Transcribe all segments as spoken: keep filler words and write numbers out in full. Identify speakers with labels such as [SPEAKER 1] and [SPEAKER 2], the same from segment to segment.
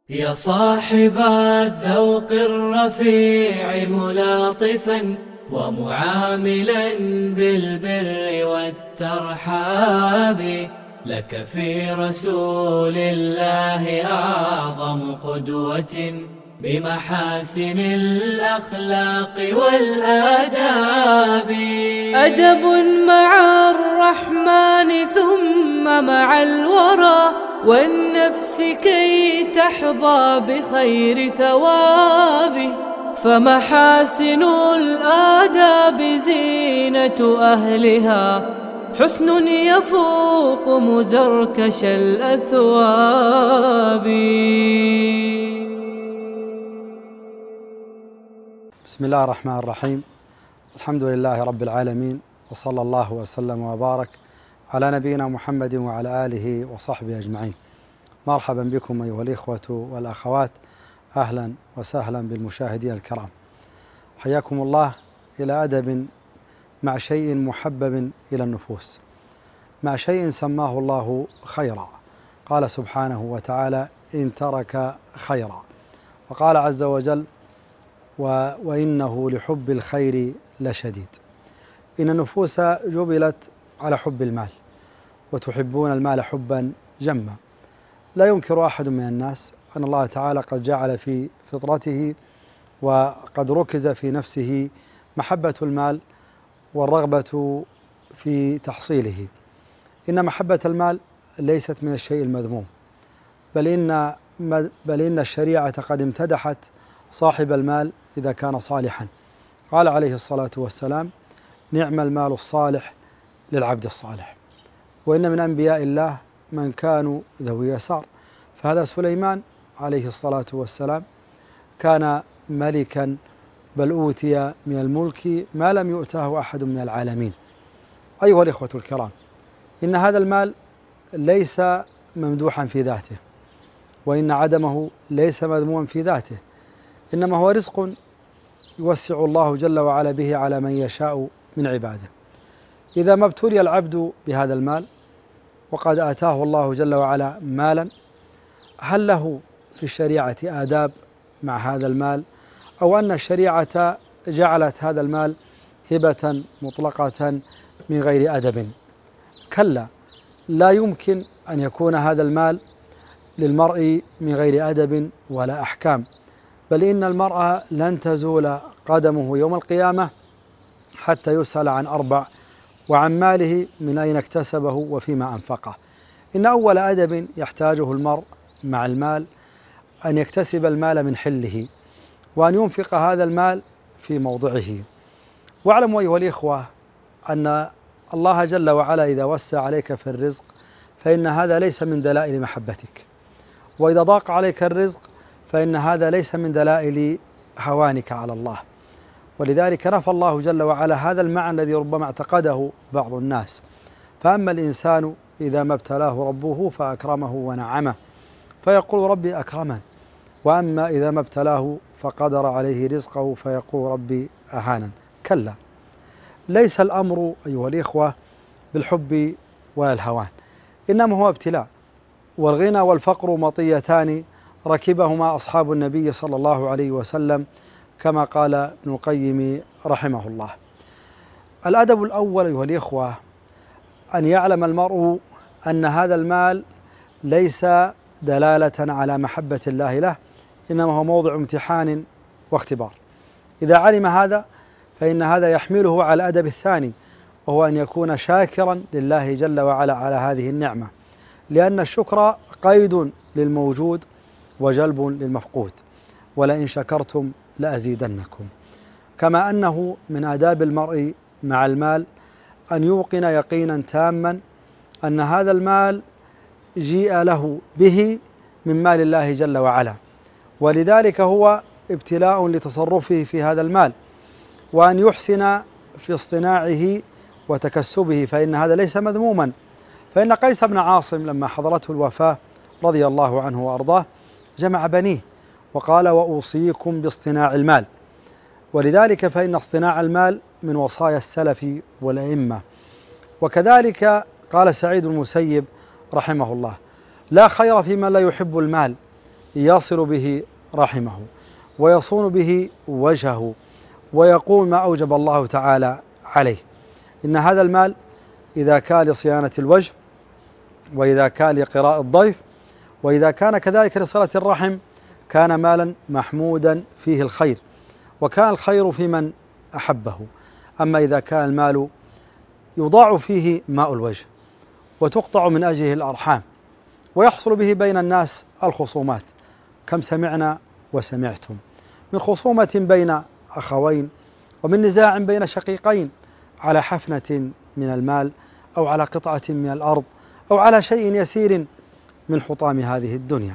[SPEAKER 1] يا صاحب الذوق الرفيع ملاطفا ومعاملا بالبر والترحاب، لك في رسول الله أعظم قدوة بمحاسن الأخلاق والآداب. أدب مع الرحمن ثم مع الورى والنفس كي تحظى بخير ثوابه، فمحاسن الآداب زينة أهلها، حسن يفوق مزركش الأثواب.
[SPEAKER 2] بسم الله الرحمن الرحيم. الحمد لله رب العالمين، وصلى الله وسلم وبارك على نبينا محمد وعلى آله وصحبه أجمعين. مرحبا بكم أيها الإخوة والأخوات، أهلا وسهلا بالمشاهدين الكرام. حياكم الله إلى أدب مع شيء محبب إلى النفوس، مع شيء سماه الله خيرا. قال سبحانه وتعالى: إن ترك خيرا. وقال عز وجل: و وإنه لحب الخير لشديد. إن النفوس جبلت على حب المال، وتحبون المال حبا جما. لا ينكر أحد من الناس أن الله تعالى قد جعل في فطرته وقد ركز في نفسه محبة المال والرغبة في تحصيله. إن محبة المال ليست من الشيء المذموم، بل إن, بل إن الشريعة قد امتدحت صاحب المال إذا كان صالحا. قال عليه الصلاة والسلام: نعم المال الصالح للعبد الصالح. وإن من أنبياء الله من كانوا ذوي يسار، فهذا سليمان عليه الصلاة والسلام كان ملكا، بل أوتي من الملك ما لم يؤته أحد من العالمين. أيها الإخوة الكرام، إن هذا المال ليس ممدوحا في ذاته، وإن عدمه ليس مذموما في ذاته، إنما هو رزق يوسع الله جل وعلا به على من يشاء من عباده. إذا ما ابتلي العبد بهذا المال وقد آتاه الله جل وعلا مالا، هل له في الشريعة آداب مع هذا المال، أو أن الشريعة جعلت هذا المال هبة مطلقة من غير أدب؟ كلا، لا يمكن أن يكون هذا المال للمرء من غير أدب ولا أحكام، بل إن المرء لن تزول قدمه يوم القيامة حتى يسأل عن أربع: وعن ماله من أين اكتسبه وفيما أنفقه. إن أول أدب يحتاجه المرء مع المال أن يكتسب المال من حله، وأن ينفق هذا المال في موضعه. واعلموا أيها الإخوة أن الله جل وعلا إذا وسع عليك في الرزق فإن هذا ليس من دلائل محبتك، وإذا ضاق عليك الرزق فإن هذا ليس من دلائل هوانك على الله. ولذلك نفى الله جل وعلا هذا المعنى الذي ربما اعتقده بعض الناس: فأما الإنسان إذا ما ابتلاه ربه فأكرمه ونعمه فيقول ربي أكرمن، وأما إذا ما ابتلاه فقدر عليه رزقه فيقول ربي أهانن. كلا، ليس الأمر أيها الإخوة بالحب ولا الهوان، إنما هو ابتلاء. والغنى والفقر مطيتان ركبهما أصحاب النبي صلى الله عليه وسلم، كما قال ابن القيم رحمه الله. الأدب الأول أيها الإخوة أن يعلم المرء أن هذا المال ليس دلالة على محبة الله له، إنما هو موضع امتحان واختبار. إذا علم هذا فإن هذا يحمله على الأدب الثاني، وهو أن يكون شاكرا لله جل وعلا على هذه النعمة، لأن الشكر قيد للموجود وجلب للمفقود: ولئن شكرتم لأزيدنكم. كما أنه من آداب المرء مع المال أن يوقن يقينا تاما أن هذا المال جيء له به من مال الله جل وعلا، ولذلك هو ابتلاء لتصرفه في هذا المال، وأن يحسن في اصطناعه وتكسبه، فإن هذا ليس مذموما. فإن قيس بن عاصم لما حضرته الوفاة رضي الله عنه وأرضاه جمع بنيه وقال: وأوصيكم باصطناع المال. ولذلك فإن اصطناع المال من وصايا السلف والأئمة. وكذلك قال سعيد المسيب رحمه الله: لا خير في من لا يحب المال، يصل به رحمه ويصون به وجهه ويقوم ما أوجب الله تعالى عليه. إن هذا المال إذا كان لصيانة الوجه، وإذا كان لقراء الضيف، وإذا كان كذلك لصلة الرحم، كان مالا محمودا فيه الخير، وكان الخير في من أحبه. أما إذا كان المال يضاع فيه ماء الوجه وتقطع من أجله الأرحام ويحصل به بين الناس الخصومات، كم سمعنا وسمعتم من خصومة بين أخوين، ومن نزاع بين شقيقين على حفنة من المال، أو على قطعة من الأرض، أو على شيء يسير من حطام هذه الدنيا.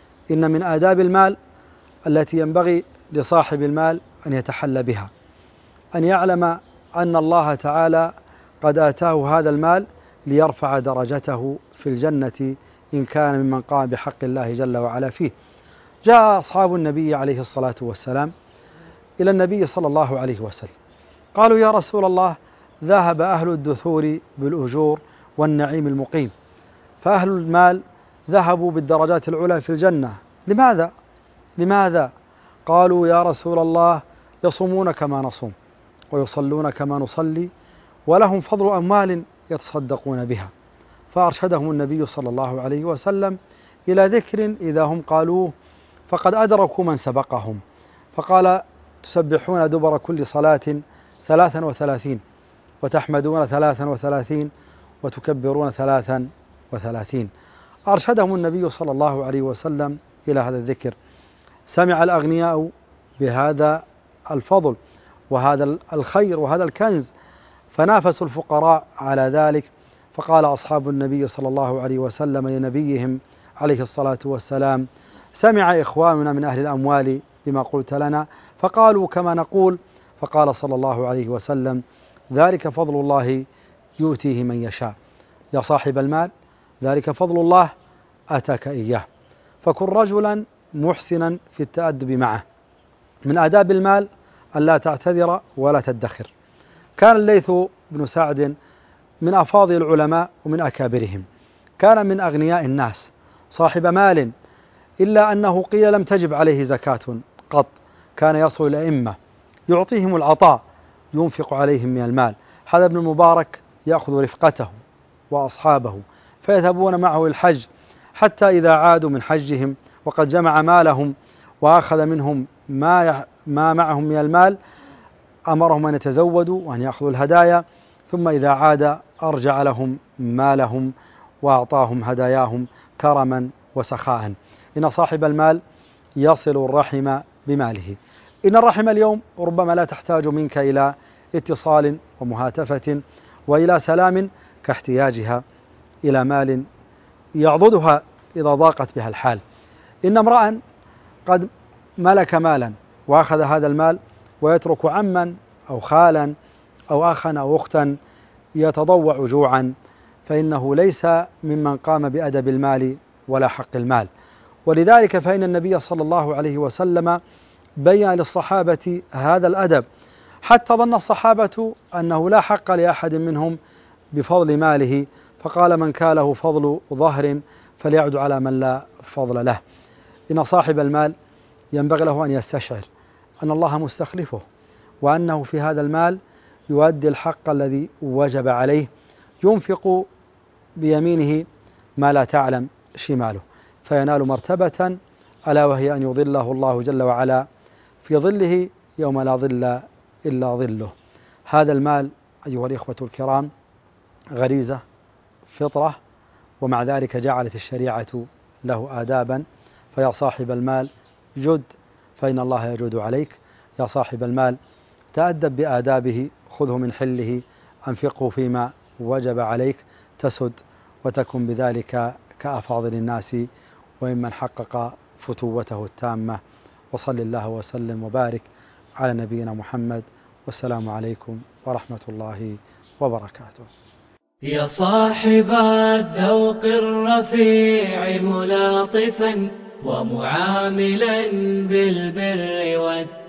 [SPEAKER 2] إن من آداب المال التي ينبغي لصاحب المال أن يتحلى بها أن يعلم أن الله تعالى قد آتاه هذا المال ليرفع درجته في الجنة إن كان ممن قام بحق الله جل وعلا فيه. جاء أصحاب النبي عليه الصلاة والسلام إلى النبي صلى الله عليه وسلم قالوا: يا رسول الله، ذهب أهل الدثور بالأجور والنعيم المقيم، فأهل المال ذهبوا بالدرجات العلى في الجنة، لماذا؟ لماذا؟ قالوا: يا رسول الله، يصومون كما نصوم ويصلون كما نصلي ولهم فضل أموال يتصدقون بها. فأرشدهم النبي صلى الله عليه وسلم إلى ذكر إذا هم قالوه فقد أدركوا من سبقهم، فقال: تسبحون دبر كل صلاة ثلاثا وثلاثين، وتحمدون ثلاثا وثلاثين، وتكبرون ثلاثا وثلاثين. أرشدهم النبي صلى الله عليه وسلم إلى هذا الذكر. سمع الأغنياء بهذا الفضل وهذا الخير وهذا الكنز، فنافسوا الفقراء على ذلك. فقال أصحاب النبي صلى الله عليه وسلم لنبيهم عليه الصلاة والسلام: سمع إخواننا من أهل الأموال بما قلت لنا، فقالوا كما نقول. فقال صلى الله عليه وسلم: ذلك فضل الله يؤتيه من يشاء. يا صاحب المال، ذلك فضل الله آتاك إياه، فكن رجلا محسنا في التأدب معه. من آداب المال أن لا تعتذر ولا تدخر. كان الليث بن سعد من أفاضل العلماء ومن أكابرهم، كان من أغنياء الناس، صاحب مال، إلا أنه قيل لم تجب عليه زكاة قط. كان يصل الأئمة يعطيهم العطاء، ينفق عليهم من المال. هذا ابن المبارك يأخذ رفقته وأصحابه فيذهبون معه الحج، حتى إذا عادوا من حجهم وقد جمع مالهم وأخذ منهم ما ما معهم من المال، أمرهم أن يتزودوا وأن يأخذوا الهدايا، ثم إذا عاد أرجع لهم مالهم وأعطاهم هداياهم كرما وسخاء. إن صاحب المال يصل الرحم بماله. إن الرحم اليوم ربما لا تحتاج منك إلى اتصال ومهاتفة وإلى سلام كاحتياجها إلى مال يعضدها إذا ضاقت بها الحال. إن امرأ قد ملك مالا وأخذ هذا المال ويترك عما أو خالا أو أخا أو أختا يتضوع جوعا، فإنه ليس ممن قام بأدب المال ولا حق المال. ولذلك فإن النبي صلى الله عليه وسلم بين للصحابة هذا الأدب، حتى ظن الصحابة أنه لا حق لأحد منهم بفضل ماله، فقال: من كان له فضل ظهر فليعد على من لا فضل له. إن صاحب المال ينبغي له أن يستشعر أن الله مستخلفه، وأنه في هذا المال يؤدي الحق الذي وجب عليه، ينفق بيمينه ما لا تعلم شماله، فينال مرتبة ألا وهي أن يظله الله جل وعلا في ظله يوم لا ظل إلا ظله. هذا المال أيها الإخوة الكرام غريزة فطرة، ومع ذلك جعلت الشريعة له آدابا. فيا صاحب المال جد فإن الله يجود عليك. يا صاحب المال تأدب بآدابه، خذه من حله، أنفقه فيما وجب عليك، تسد وتكن بذلك كأفاضل الناس وممن حقق فتوته التامة. وصل الله وسلم وبارك على نبينا محمد، والسلام عليكم ورحمة الله وبركاته.
[SPEAKER 1] يا صاحب الذوق الرفيع ملاطفا ومعاملا بالبر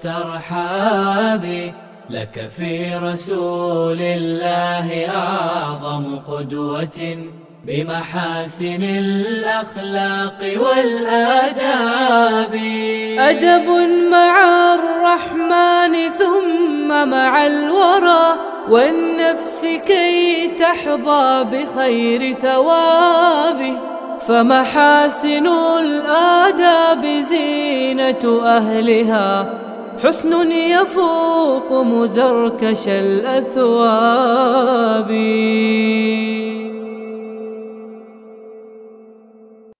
[SPEAKER 1] والترحاب، لك في رسول الله أعظم قدوة بمحاسن الأخلاق والآداب.
[SPEAKER 3] أدب مع الرحمن ثم مع الورى والنفس كي تحظى بخير ثوابه. فمحاسن الآداب زينة أهلها، حسن يفوق مزركش الأثواب.